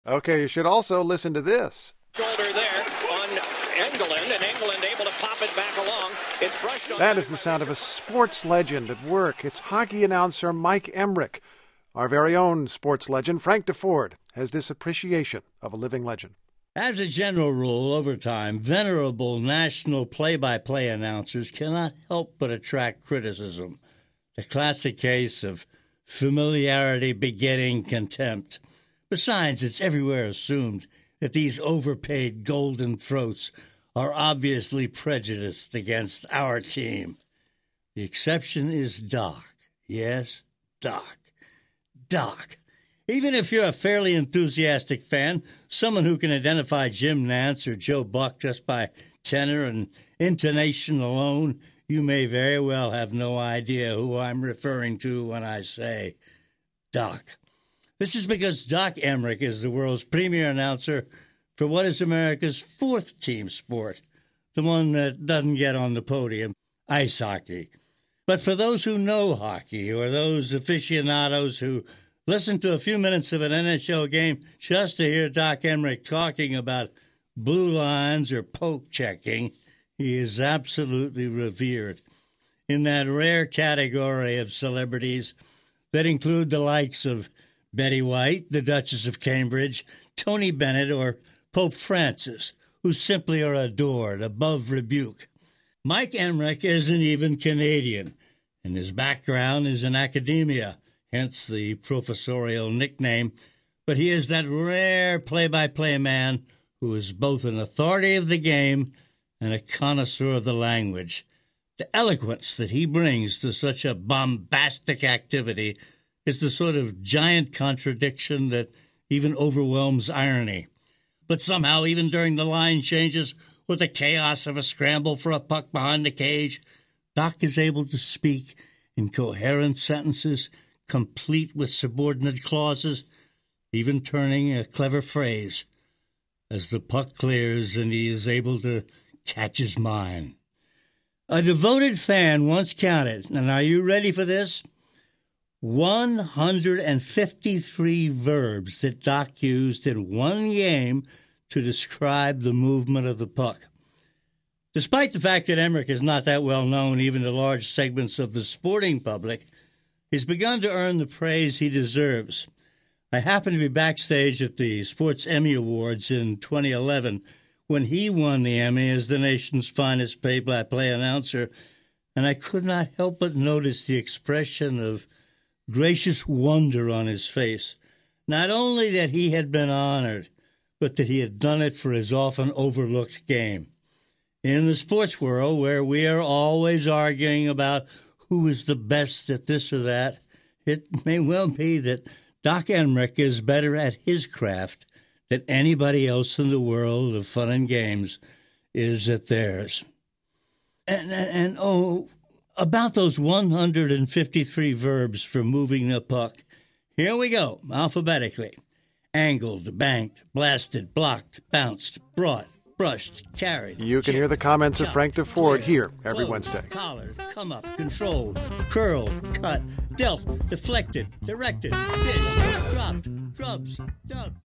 Okay, you should also listen to this. Shoulder there on Engelland, and Engelland able to pop it back along. It's brushed on. That is the sound of a sports legend at work. It's hockey announcer Mike Emrick. Our very own sports legend, Frank DeFord, has this appreciation of a living legend. As a general rule, over time, venerable national play-by-play announcers cannot help but attract criticism. The classic case of familiarity begetting contempt. Besides, it's everywhere assumed that these overpaid golden throats are obviously prejudiced against our team. The exception is Doc. Yes, Doc. Doc. Even if you're a fairly enthusiastic fan, someone who can identify Jim Nantz or Joe Buck just by tenor and intonation alone, you may very well have no idea who I'm referring to when I say Doc. This is because Doc Emrick is the world's premier announcer for what is America's fourth team sport, the one that doesn't get on the podium, ice hockey. But for those who know hockey, or those aficionados who listen to a few minutes of an NHL game just to hear Doc Emrick talking about blue lines or poke checking, he is absolutely revered in that rare category of celebrities that include the likes of Betty White, the Duchess of Cambridge, Tony Bennett, or Pope Francis, who simply are adored above rebuke. Mike Emrick isn't even Canadian, and his background is in academia, hence the professorial nickname, but he is that rare play-by-play man who is both an authority of the game and a connoisseur of the language. The eloquence that he brings to such a bombastic activity is the sort of giant contradiction that even overwhelms irony. But somehow, even during the line changes, or the chaos of a scramble for a puck behind the cage, Doc is able to speak in coherent sentences, complete with subordinate clauses, even turning a clever phrase as the puck clears and he is able to catch his mind. A devoted fan once counted, and are you ready for this? 153 verbs that Doc used in one game to describe the movement of the puck. Despite the fact that Emrick is not that well known even to large segments of the sporting public, he's begun to earn the praise he deserves. I happened to be backstage at the Sports Emmy Awards in 2011 when he won the Emmy as the nation's finest play-by-play announcer, and I could not help but notice the expression of gracious wonder on his face. Not only that he had been honored, but that he had done it for his often overlooked game. In the sports world, where we are always arguing about who is the best at this or that, it may well be that Doc Emrick is better at his craft than anybody else in the world of fun and games is at theirs. And about those 153 verbs for moving the puck, here we go, alphabetically. Angled, banked, blasted, blocked, bounced, brought, brushed, carried. You can hear the comments of Frank DeFord here every Wednesday. Collared, come up, controlled, curled, cut, dealt, deflected, directed, dished, dropped, drubs, dubbed.